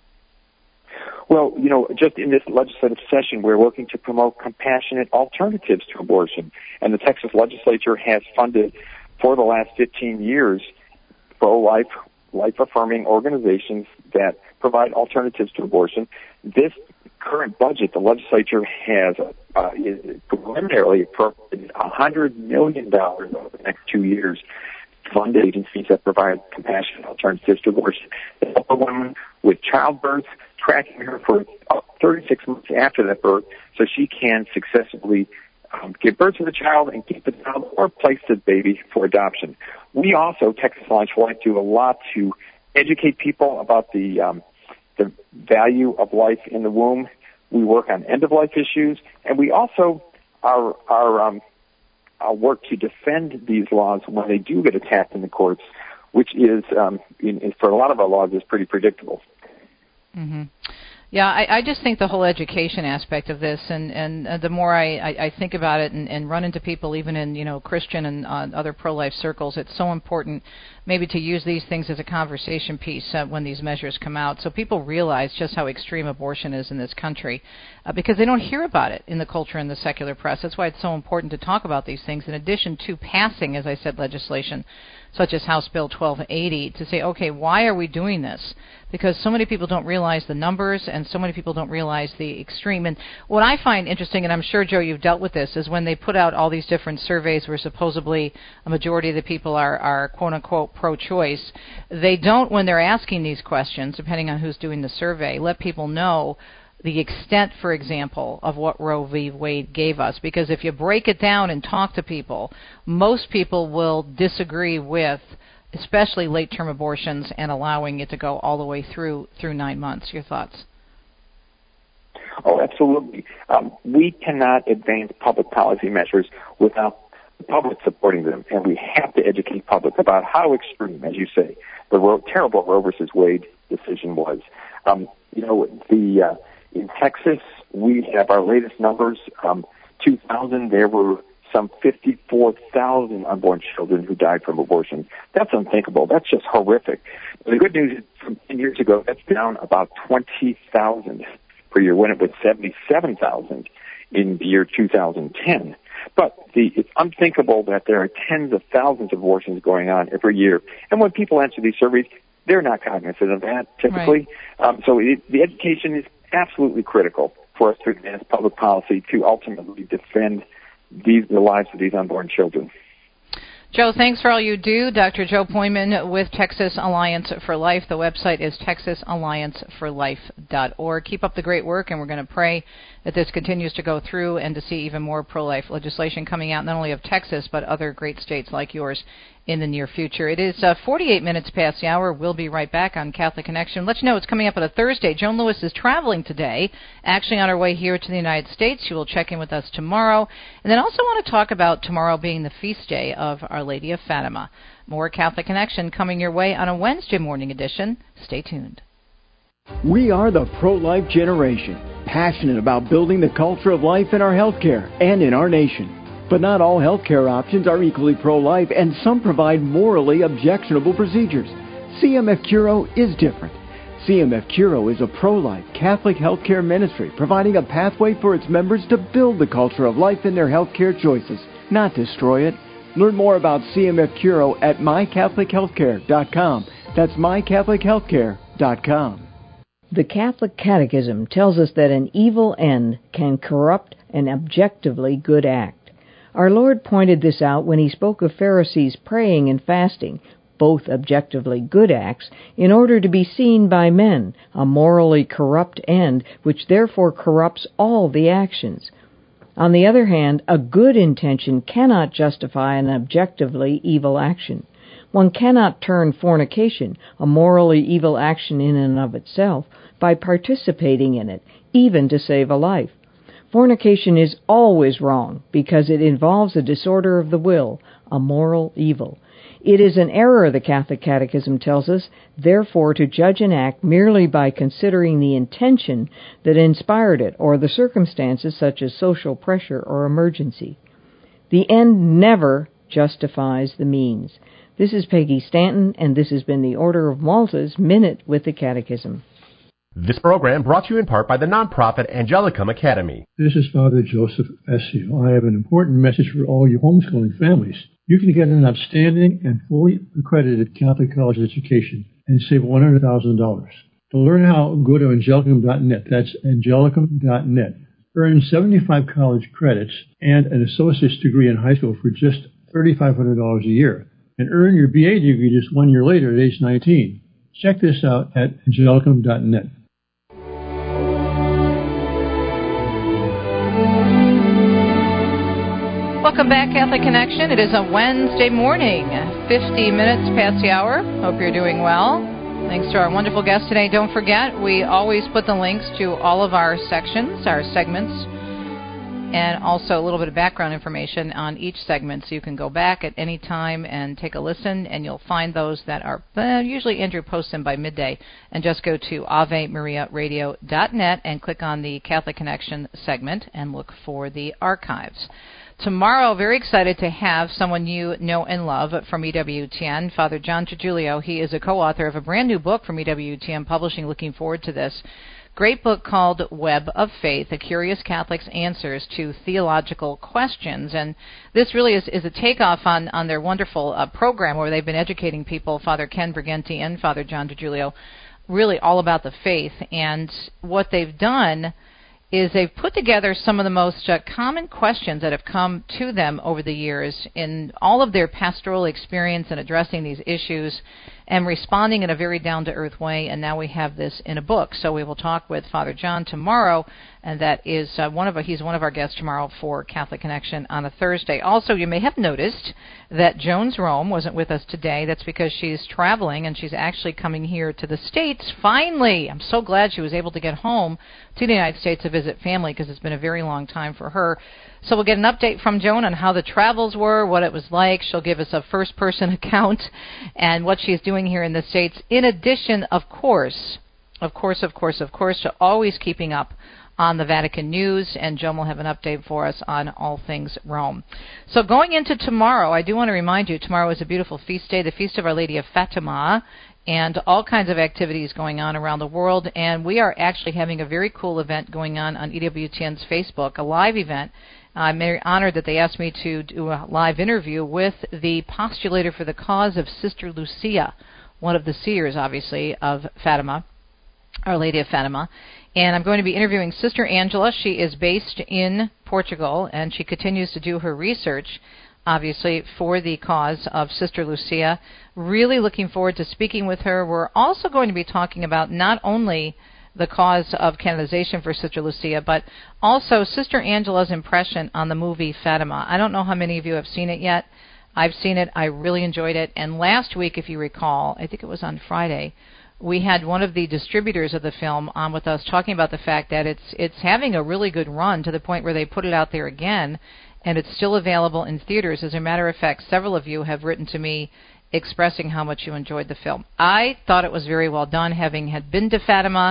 Well, you know, just in this legislative session, we're working to promote compassionate alternatives to abortion. And the Texas legislature has funded, for the last fifteen years, pro-life, life-affirming organizations that provide alternatives to abortion. This current budget, the legislature has uh, preliminarily appropriated one hundred million dollars over the next two years to fund agencies that provide compassionate alternatives to abortion. They help a woman with childbirth, tracking her for thirty-six months after that birth so she can successfully um, give birth to the child and keep the child or place the baby for adoption. We also, Texas Alliance for Life, do a lot to educate people about the um, the value of life in the womb. We work on end-of-life issues, and we also are, are um, our work to defend these laws when they do get attacked in the courts, which is, um, in, in, for a lot of our laws, is pretty predictable. Mm-hmm. Yeah, I, I just think the whole education aspect of this, and, and uh, the more I, I, I think about it and, and run into people even in, you know, Christian and uh, other pro-life circles, it's so important maybe to use these things as a conversation piece uh, when these measures come out so people realize just how extreme abortion is in this country uh, because they don't hear about it in the culture and the secular press. That's why it's so important to talk about these things in addition to passing, as I said, legislation such as House Bill twelve eighty, to say, okay, why are we doing this? Because so many people don't realize the numbers and so many people don't realize the extreme. And what I find interesting, and I'm sure, Joe, you've dealt with this, is when they put out all these different surveys where supposedly a majority of the people are, are quote-unquote pro-choice, they don't, when they're asking these questions, depending on who's doing the survey, let people know the extent, for example, of what Roe v. Wade gave us. Because if you break it down and talk to people, most people will disagree with especially late-term abortions and allowing it to go all the way through through nine months. Your thoughts? Oh, absolutely. Um, we cannot advance public policy measures without the public supporting them, and we have to educate public about how extreme, as you say, the Roe, terrible Roe versus Wade decision was. Um, you know, the uh, in Texas, we have our latest numbers. Um, two thousand, there were some fifty-four thousand unborn children who died from abortion. That's unthinkable. That's just horrific. The good news is from ten years ago, that's down about twenty thousand per year, when it was seventy-seven thousand in the year two thousand ten. But the, it's unthinkable that there are tens of thousands of abortions going on every year. And when people answer these surveys, they're not cognizant of that, typically. Right. Um, so it, the education is absolutely critical for us to advance public policy to ultimately defend these, the lives of these unborn children. Joe, thanks for all you do. Doctor Joe Poiman with Texas Alliance for Life. The website is texas alliance for life dot org. Keep up the great work, and we're going to pray that this continues to go through and to see even more pro-life legislation coming out, not only of Texas, but other great states like yours in the near future. It is uh, forty-eight minutes past the hour. We'll be right back on Catholic Connection. Let you know it's coming up on a Thursday. Joan Lewis is traveling today, actually on her way here to the United States. She will check in with us tomorrow. And then also want to talk about tomorrow being the feast day of Our Lady of Fatima. More Catholic Connection coming your way on a Wednesday morning edition. Stay tuned. We are the pro-life generation, passionate about building the culture of life in our healthcare and in our nation. But not all healthcare options are equally pro-life, and some provide morally objectionable procedures. C M F Curo is different. C M F Curo is a pro-life Catholic healthcare ministry providing a pathway for its members to build the culture of life in their healthcare choices, not destroy it. Learn more about C M F Curo at my catholic healthcare dot com. That's my catholic healthcare dot com. The Catholic Catechism tells us that an evil end can corrupt an objectively good act. Our Lord pointed this out when he spoke of Pharisees praying and fasting, both objectively good acts, in order to be seen by men, a morally corrupt end, which therefore corrupts all the actions. On the other hand, a good intention cannot justify an objectively evil action. One cannot turn fornication, a morally evil action in and of itself, by participating in it, even to save a life. Fornication is always wrong because it involves a disorder of the will, a moral evil. It is an error, the Catholic Catechism tells us, therefore, to judge an act merely by considering the intention that inspired it or the circumstances such as social pressure or emergency. The end never justifies the means. This is Peggy Stanton, and this has been the Order of Malta's Minute with the Catechism. This program brought to you in part by the nonprofit Angelicum Academy. This is Father Joseph Essio. I have an important message for all you homeschooling families. You can get an outstanding and fully accredited Catholic college education and save one hundred thousand dollars. To learn how, go to angelicum dot net. That's angelicum dot net. Earn seventy-five college credits and an associate's degree in high school for just three thousand five hundred dollars a year. And earn your B A degree just one year later at age nineteen. Check this out at angelicum dot net. Welcome back, Catholic Connection. It is a Wednesday morning, fifty minutes past the hour. Hope you're doing well. Thanks to our wonderful guest today. Don't forget, we always put the links to all of our sections, our segments, and also a little bit of background information on each segment, so you can go back at any time and take a listen, and you'll find those that are, uh, usually Andrew posts them by midday, and just go to ave maria radio dot net and click on the Catholic Connection segment and look for the archives. Tomorrow, very excited to have someone you know and love from E W T N, Father John Trigilio. He is a co-author of a brand new book from E W T N Publishing. Looking forward to this. Great book called Web of Faith, A Curious Catholic's Answers to Theological Questions. And this really is, is a takeoff on, on their wonderful uh, program where they've been educating people, Father Ken Briganti and Father John Trigilio, really all about the faith. And what they've done is they've put together some of the most uh, common questions that have come to them over the years in all of their pastoral experience in addressing these issues and responding in a very down-to-earth way, and now we have this in a book. So we will talk with Father John tomorrow, and that is uh, one of a, he's one of our guests tomorrow for Catholic Connection on a Thursday. Also, you may have noticed that Jones Rome wasn't with us today. That's because she's traveling, and she's actually coming here to the States. Finally, I'm so glad she was able to get home to the United States to visit family, because it's been a very long time for her. So we'll get an update from Joan on how the travels were, what it was like. She'll give us a first-person account and what she's doing here in the States, in addition, of course, of course, of course, of course, to always keeping up on the Vatican news, and Joan will have an update for us on all things Rome. So going into tomorrow, I do want to remind you, tomorrow is a beautiful feast day, the Feast of Our Lady of Fatima, and all kinds of activities going on around the world, and we are actually having a very cool event going on on E W T N's Facebook, a live event. I'm very honored that they asked me to do a live interview with the postulator for the cause of Sister Lucia, one of the seers, obviously, of Fatima, Our Lady of Fatima. And I'm going to be interviewing Sister Angela. She is based in Portugal, and she continues to do her research, obviously, for the cause of Sister Lucia. Really looking forward to speaking with her. We're also going to be talking about not only the cause of canonization for Sister Lucia, but also Sister Angela's impression on the movie Fatima. I don't know how many of you have seen it yet. I've seen it. I really enjoyed it. And last week, if you recall, I think it was on Friday, we had one of the distributors of the film on with us talking about the fact that it's it's having a really good run to the point where they put it out there again, and it's still available in theaters. As a matter of fact, several of you have written to me expressing how much you enjoyed the film. I thought it was very well done, having had been to Fatima,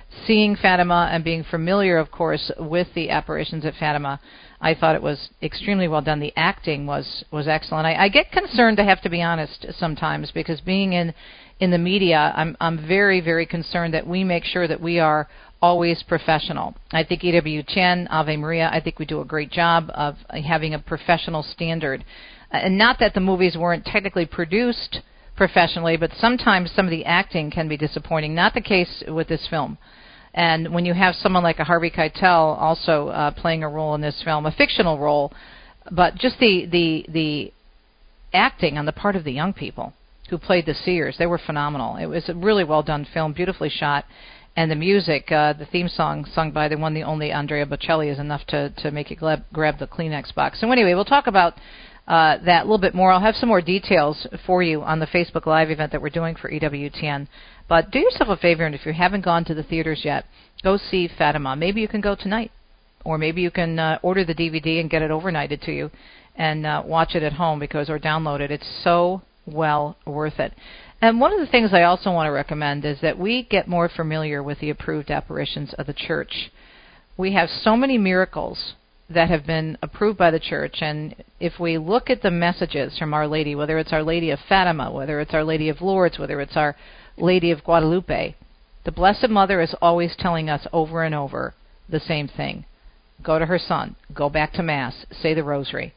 seeing Fatima and being familiar, of course, with the apparitions at Fatima, I thought it was extremely well done. The acting was, was excellent. I, I get concerned, I have to be honest, sometimes, because being in, in the media, I'm, I'm very, very concerned that we make sure that we are always professional. I think E W T N, Ave Maria, I think we do a great job of having a professional standard. And not that the movies weren't technically produced professionally, but sometimes some of the acting can be disappointing. Not the case with this film. And when you have someone like a Harvey Keitel also uh, playing a role in this film, a fictional role, but just the, the the acting on the part of the young people who played the seers, they were phenomenal. It was a really well done film, beautifully shot, and the music, uh, the theme song sung by the one, the only Andrea Bocelli is enough to, to make you grab, grab the Kleenex box. So anyway, we'll talk about uh, that a little bit more. I'll have some more details for you on the Facebook Live event that we're doing for E W T N. But do yourself a favor, and if you haven't gone to the theaters yet, go see Fatima. Maybe you can go tonight, or maybe you can uh, order the D V D and get it overnighted to you and uh, watch it at home because or download it. It's so well worth it. And one of the things I also want to recommend is that we get more familiar with the approved apparitions of the church. We have so many miracles that have been approved by the church, and if we look at the messages from Our Lady, whether it's Our Lady of Fatima, whether it's Our Lady of Lourdes, whether it's Our Lady of Guadalupe, the Blessed Mother is always telling us over and over the same thing. Go to her Son. Go back to Mass. Say the Rosary.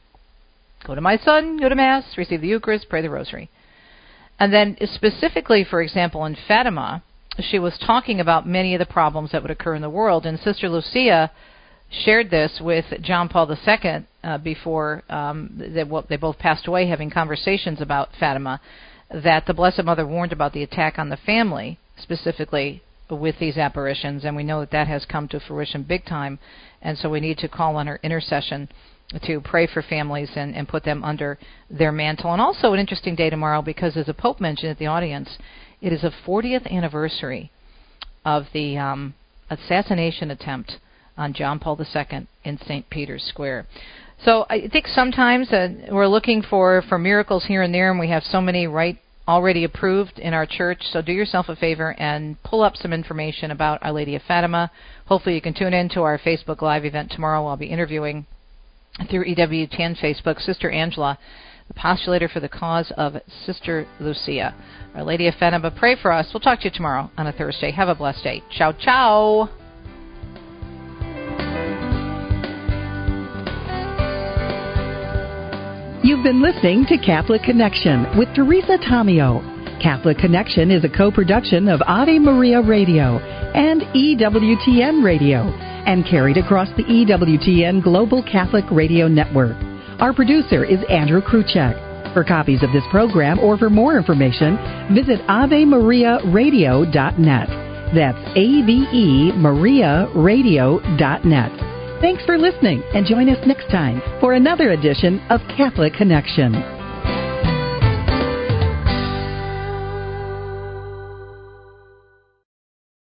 Go to my Son. Go to Mass. Receive the Eucharist. Pray the Rosary. And then specifically, for example, in Fatima, she was talking about many of the problems that would occur in the world. And Sister Lucia shared this with John Paul the Second uh, before um, they, well, they both passed away, having conversations about Fatima, that the Blessed Mother warned about the attack on the family, specifically with these apparitions, and we know that that has come to fruition big time, and so we need to call on her intercession to pray for families and, and put them under their mantle. And also an interesting day tomorrow, because as the Pope mentioned at the audience, it is a fortieth anniversary of the um, assassination attempt on John Paul the Second in Saint Peter's Square. So I think sometimes uh, we're looking for, for miracles here and there, and we have so many right already approved in our church. So do yourself a favor and pull up some information about Our Lady of Fatima. Hopefully you can tune in to our Facebook Live event tomorrow. I'll be interviewing through E W T N Facebook Sister Angela, the postulator for the cause of Sister Lucia. Our Lady of Fatima, pray for us. We'll talk to you tomorrow on a Thursday. Have a blessed day. Ciao, ciao. You've been listening to Catholic Connection with Teresa Tomeo. Catholic Connection is a co-production of Ave Maria Radio and E W T N Radio and carried across the E W T N Global Catholic Radio Network. Our producer is Andrew Kruchek. For copies of this program or for more information, visit ave maria radio dot net. That's A V E Maria Radio dot net. Thanks for listening, and join us next time for another edition of Catholic Connection.